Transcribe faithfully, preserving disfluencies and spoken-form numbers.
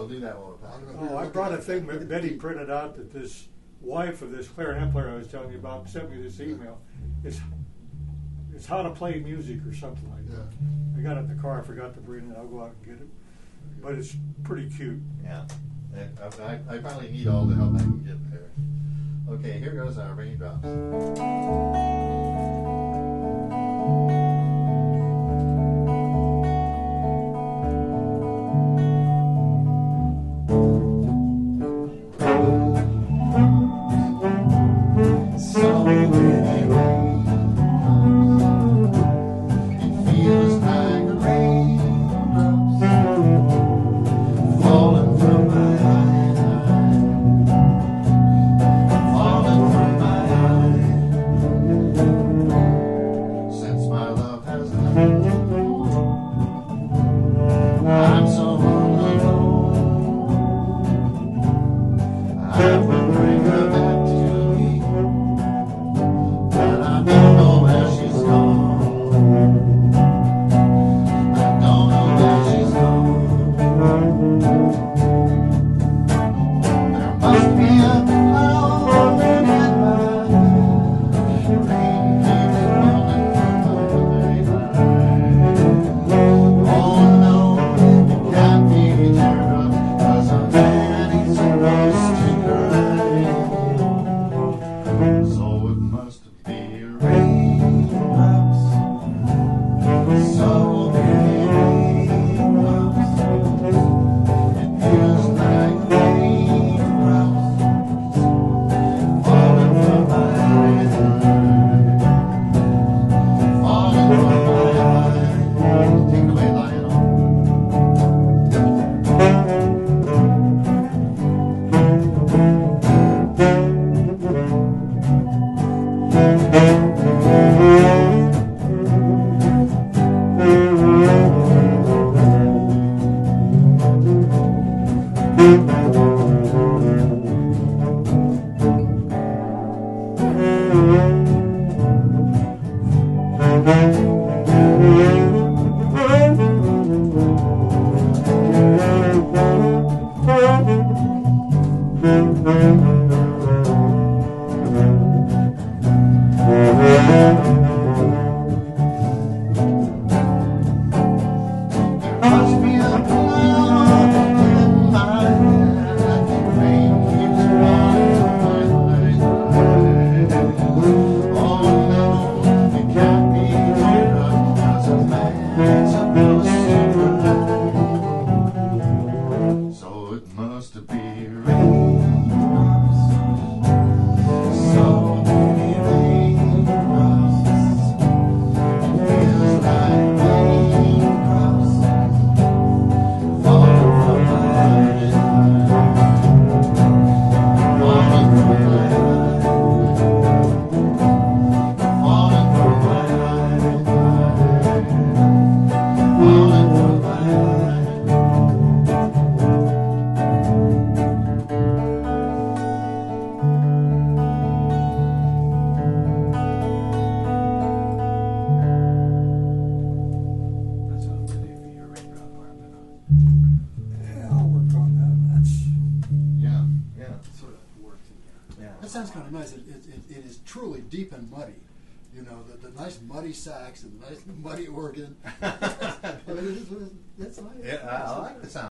we'll do that while we're talking. Oh, I brought a thing that Betty printed out that this wife of this clarinet player I was telling you about sent me this email. It's it's how to play music or something like that. I got it in the car. I forgot to bring it. I'll go out and get it. But it's pretty cute. Yeah. I, I, I finally need all the help I can get there. Okay, here goes our raindrops. Deep and muddy, you know, the, the nice muddy sax and the nice muddy organ. I mean, it's, it's, it's nice. Yeah, I, I like the sound.